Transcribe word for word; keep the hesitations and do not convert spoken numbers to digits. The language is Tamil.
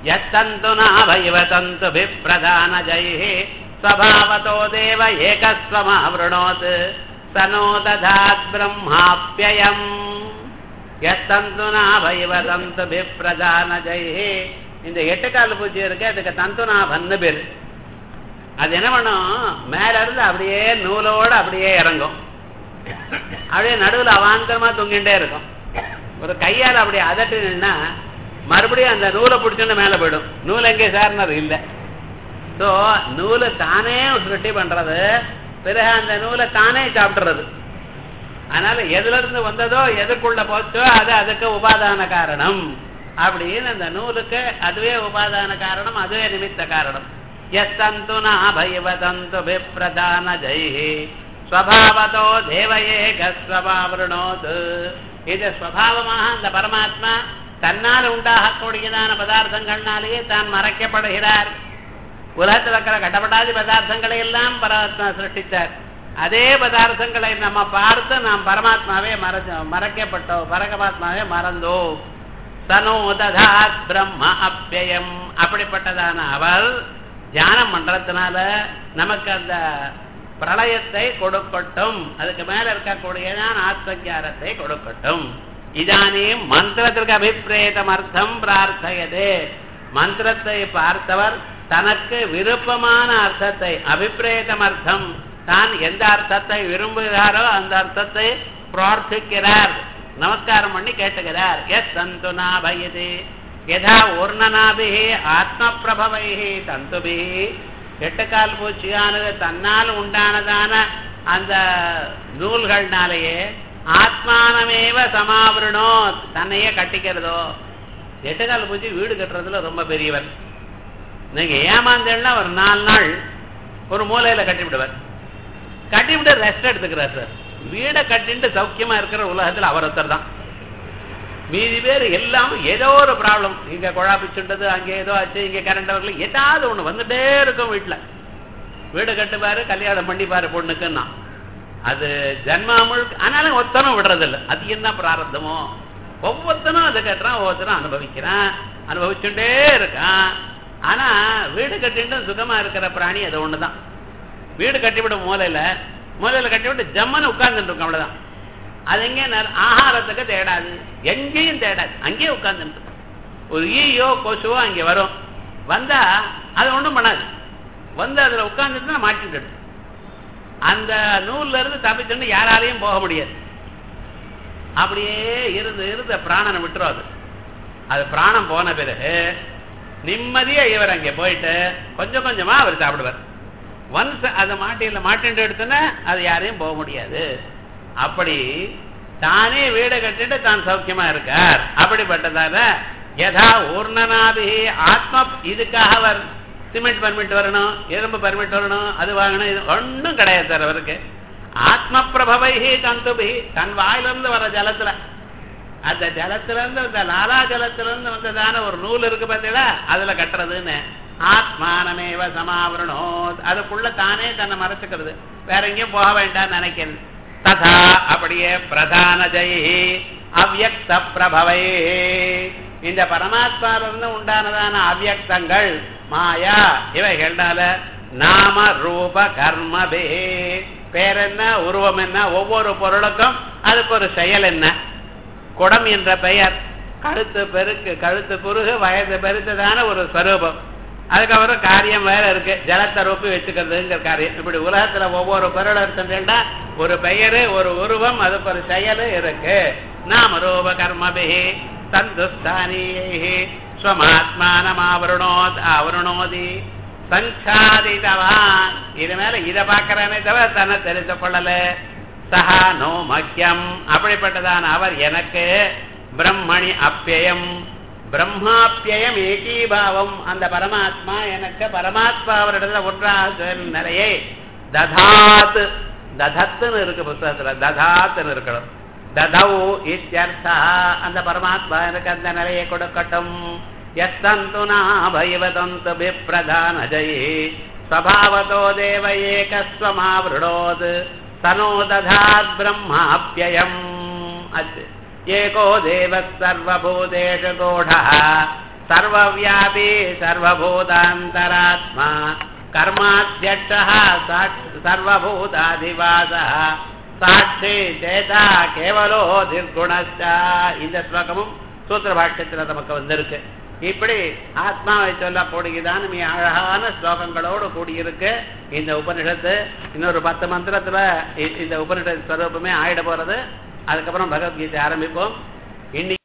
यत्तन्तु नाभैव तन्तुभिप्रधानजैः स्वभावतो देव एकस्वमावृणोत् स नो दधात् ब्रह्माप्ययम् यत्तन्तु नाभैव तन्तुभिप्रधानजैः இந்த எட்டு கால் பூச்சி இருக்கு அதுக்கு தந்துநாபன்னு பேர். அது என்ன பண்ணும், மேல இருந்து அப்படியே நூலோட அப்படியே இறங்கும், அப்படியே நடுவில் அவாந்தரமா தொங்கிட்டே இருக்கும். ஒரு கையால் அப்படியே அதட்டுனா மறுபடியும் அந்த நூலை பிடிச்சுன்னு மேல போயிடும். நூல் எங்கே சார்னது இல்லை. ஸோ நூலை தானே சுருட்டி பண்றது, பிறகு அந்த நூலை தானே சாப்பிட்றது. அதனால எதுல இருந்து வந்ததோ எதுக்குள்ள போச்சோ அது அதுக்கு உபாதான காரணம் அப்படின்னு அந்த நூலுக்கு அதுவே உபாதான காரணம், அதுவே நிமித்த காரணம். யஸ்தந்து நாபைவ தந்துபிப்ரதானஜைஹி ஸ்வபாவதோ தேவயேகஸ்வபாவருணோத். இது ஸ்வபாவமாக அந்த பரமாத்மா தன்னால் உண்டாகக்கூடியதான பதார்த்தங்கள்னாலேயே தான் மறைக்கப்படுகிறார். உலகத்தில் இருக்கிற கட்டப்படாத பதார்த்தங்களை எல்லாம் பரமாத்மா சிருஷ்டித்தார். அதே பதார்த்தங்களை நம்ம பார்த்து நாம் பரமாத்மாவே மறைச்ச மறைக்கப்பட்டோம், பரமாத்மாவே மறந்தோம். சனோ ததாத் பிரம்ம அப்யயம். அப்படிப்பட்டதான அவர் தியானம் பண்றதுனால நமக்கு அந்த பிரளயத்தை கொடுக்கட்டும், அதுக்கு மேல இருக்கக்கூடியதான் ஆத்மஞானத்தை கொடுக்கட்டும். இதானீம் மந்திரத்திற்கு அபிப்பிரேதம் அர்த்தம் பிரார்த்தயதே. மந்திரத்தை பார்த்தவர் தனக்கு விருப்பமான அர்த்தத்தை, அபிப்பிரேதம் அர்த்தம், தான் எந்த அர்த்தத்தை விரும்புகிறாரோ அந்த அர்த்தத்தை பிரார்த்திக்கிறார், நமஸ்காரம் பண்ணி கேட்டுகிறார். எஸ் தந்து நாபயது யதா ஊர்ணநாபிஹி ஆத்ம பிரபவைஹி தந்துபிஹி. எட்டுக்கால் பூச்சியானது தன்னால் உண்டானதான அந்த நூல்கள்னாலேயே ஆத்மானமேவ சமாவரணோ, தன்னையே கட்டிக்கிறதோ. எட்டுக்கால் பூச்சி வீடு கட்டுறதுல ரொம்ப பெரியவர். நீங்க ஏமாந்தேன்னா ஒரு நாலு நாள் ஒரு மூலையில கட்டிவிடுவார். கட்டிவிட்டு ரெஸ்ட் எடுத்துக்கிறார் சார். வீடை கட்டிட்டு சௌக்கியமா இருக்கிற உலகத்தில் அவர் ஒருத்தர் தான். மீதி பேர் எல்லாம் ஏதோ ஒரு ப்ராப்ளம், இங்க குழாப்பிச்சுட்டது, அங்கே ஏதோ ஆச்சு, இங்க கரண்ட் வரல, ஏதாவது ஒண்ணு வந்துட்டே இருக்கும். வீட்டுல வீடு கட்டுப்பாரு, கல்யாணம் பண்ணிப்பாரு பொண்ணுக்குன்னா அது ஜன்மா முழுக்க. ஆனாலும் ஒருத்தனும் விடுறதில்லை. அது என்ன பிராரத்தமோ, ஒவ்வொருத்தனும் அதை கட்டுறான், ஒவ்வொருத்தனும் அனுபவிக்கிறான், அனுபவிச்சுட்டே இருக்கான். ஆனா வீடு கட்டிட்டு சுகமா இருக்கிற பிராணி அது ஒண்ணுதான். வீடு கட்டிவிடும் மூலையில மூலையில கட்டிவிட்டு ஜம்மன்னு உட்கார்ந்துட்டு இருக்கும், அவ்வளவுதான். அது எங்கே ஆகாரத்துக்கு தேடாது, எங்கேயும் தேடாது, அங்கேயே உட்கார்ந்துட்டு இருக்கும். ஒரு ஈயோ கொசுவோ அங்கே வரும், வந்தா அது ஒன்றும் பண்ணாது, வந்து அதுல உட்கார்ந்துட்டு மாட்டிட்டு அந்த நூல்ல இருந்து தப்பிச்சுட்டு யாராலையும் போக முடியாது. அப்படியே இருந்து இருந்து பிராணனை விட்டுரும். அது அது பிராணம் போன பிறகு நிம்மதியா இவர் அங்கே போயிட்டு கொஞ்சம் கொஞ்சமா அவர் சாப்பிடுவார். ஒன்ஸ் அதை மாட்டியில மாட்டிட்டு எடுத்துன்னா அது யாரையும் போக முடியாது. அப்படி தானே வீடை கட்டிட்டு தான் சௌக்கியமா இருக்கார். அப்படிப்பட்டதால யதா ஊர்ணநாபி ஆத்ம. இதுக்காக அவர் சிமெண்ட் பர்மிட் வரணும், எறும்பு பர்மிட் வரணும், அது வாங்கணும், இது ஒன்றும் கிடையாது சார் அவருக்கு. ஆத்ம பிரபவைஹி தந்துபி. தன் வாயிலிருந்து வர ஜலத்துல, அந்த ஜலத்துல இருந்து அந்த லாலா ஜலத்துல இருந்து வந்ததான ஒரு நூல் இருக்கு பார்த்தீங்களா, அதுல கட்டுறதுன்னு. ஆத்மானமேவ சமாவரணோ. அதுக்குள்ள தானே தன்னை மறைச்சுக்கிறது, வேற எங்கேயும் போக வேண்டாம் நினைக்கிறது. ததா அப்படியே பிரதான ஜெயி அவ்யக்த பிரபவை. இந்த பரமாத்மாவிலிருந்து உண்டானதான அவ்யக்தங்கள் மாயா இவைகள்னால நாம ரூப கர்மபே. பேர் என்ன, உருவம் என்ன, ஒவ்வொரு பொருளுக்கும் அதுக்கு ஒரு செயல் என்ன. குடம் என்ற பெயர், கழுத்து பெருக்கு, கழுத்து குறுகு, வயது பெருத்ததான ஒரு ஸ்வரூபம். அதுக்கப்புறம் காரியம் வேற இருக்கு, ஜலத்தை ரூபி வச்சுக்கிறதுங்கிற காரியம். இப்படி உலகத்துல ஒவ்வொரு பொருள் இருக்குன்னா ஒரு பெயரு, ஒரு உருவம், அதுக்கு ஒரு செயல் இருக்கு. நாம ரூப கர்மபிஹி தந்துஸ்தானியைஹி ஸ்வமாத்மானம் ஆவருணோத் ஆவருணோதி சஞ்சாதிதவான். இது மேல இதை பார்க்கறானே தவிர தன்னை தெரிந்து கொள்ளல. சஹா நோ மக்கியம். அப்படிப்பட்டதான் அவர் எனக்கு பிரம்மணி அப்பியம், பிரம்மாப்பியம் ஏகீபாவம். அந்த பரமாத்மா எனக்கு பரமாத்மா அவரிடத்துல ஒன்றாக நிலையை ததாத். ததத்துன்னு இருக்கு புத்தகத்துல, ததாத்துன்னு இருக்கணும். ததௌ இத்யர்த்தா. அந்த பரமாத்மா எனக்கு அந்த நிலையை கொடுக்கட்டும். யஸ்தந்து நாபைவதந்து பிப்ரதானஜைஹி ஸ்வபாவதோ தேவ ஏகஸ்வமாவருணோத் தனோ ததாத் பிரம்மாப்யயம். ஏகோ தேவ சர்வபூதேஷு கோடः சர்வவியாபி சர்வபூதாந்தராத்மா கர்மாத்யக்ஷः சர்வபூதாதிவாசः சாட்சி சேதா கேவலோ நிர்குணஸ்ச. இந்த ஸ்லோகமும் சூத்திர பாஷ்யத்தில் நமக்கு வந்திருக்கு. இப்படி ஆத்மாவை சொல்லக்கூடியதான் மிக அழகான ஸ்லோகங்களோடு கூடியிருக்கு இந்த உபனிஷத்து. இன்னொரு பத்து மந்திரத்துல இந்த உபனிஷத்து ஸ்வரூபமே ஆயிட போறது. அதுக்கப்புறம் பகவத்கீதை ஆரம்பிப்போம். இன்னைக்கு